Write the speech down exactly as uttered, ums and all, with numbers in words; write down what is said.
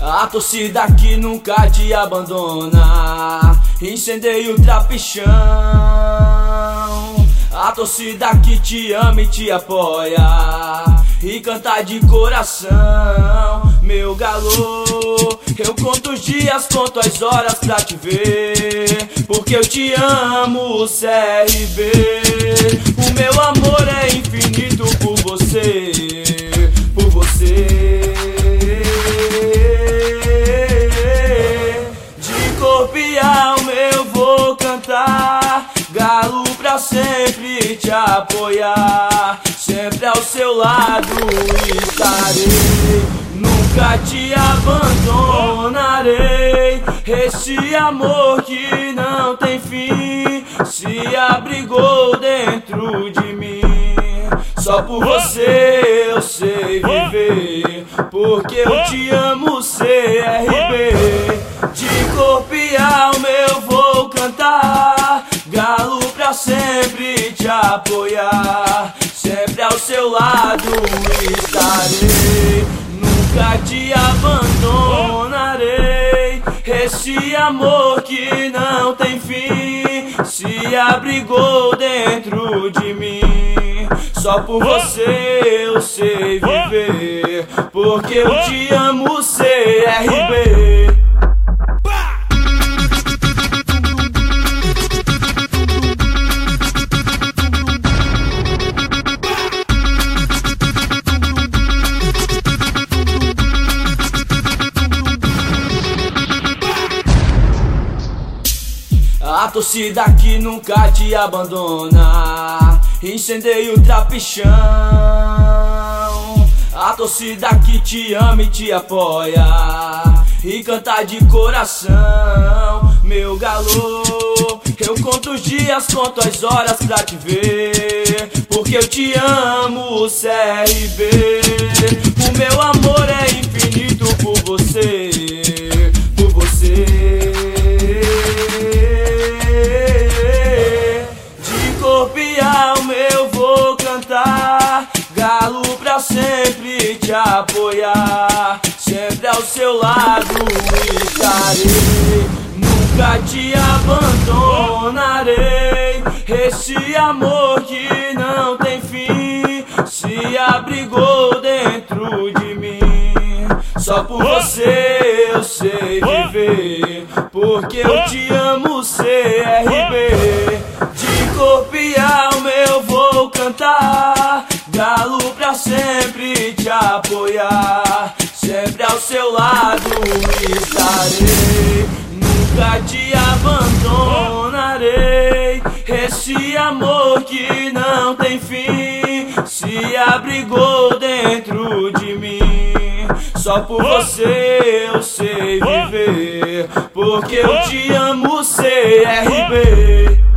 A torcida que nunca te abandona, incendeia o trapichão. A torcida que te ama e te apoia e canta de coração. Meu galo, eu conto os dias, conto as horas pra te ver, porque eu te amo, C R B. O meu amor é infinito por você, por você. De corpo e alma eu vou cantar, galo pra sempre te apoiar, sempre ao seu lado estarei, nunca te abandonarei. Esse amor que não tem fim se abrigou dentro de mim. Só por você eu sei viver, porque eu te amo, C R B. De corpo e alma eu vou cantar, galo pra sempre te apoiar, sempre ao seu lado estarei, nunca te abandonarei. Esse amor que não tem fim se abrigou dentro de mim. Só por você eu sei viver, porque eu te amo, C R B. A torcida que nunca te abandona, incendeia o trapichão. A torcida que te ama e te apoia e canta de coração. Meu galo, eu conto os dias, conto as horas pra te ver, porque eu te amo, C R B. O meu amor é infinito por você, por você. Corpo e alma eu vou cantar, galo pra sempre te apoiar, sempre ao seu lado estarei, nunca te abandonarei. Esse amor que não tem fim se abrigou dentro de mim. Só por você eu sei viver, porque eu te amo, C R B. De corpo e alma eu vou cantar, galo pra sempre te apoiar, sempre ao seu lado estarei, nunca te abandonarei. Esse amor que não tem fim se abrigou dentro de mim. Só por você eu sei viver, porque eu te amo, C R B.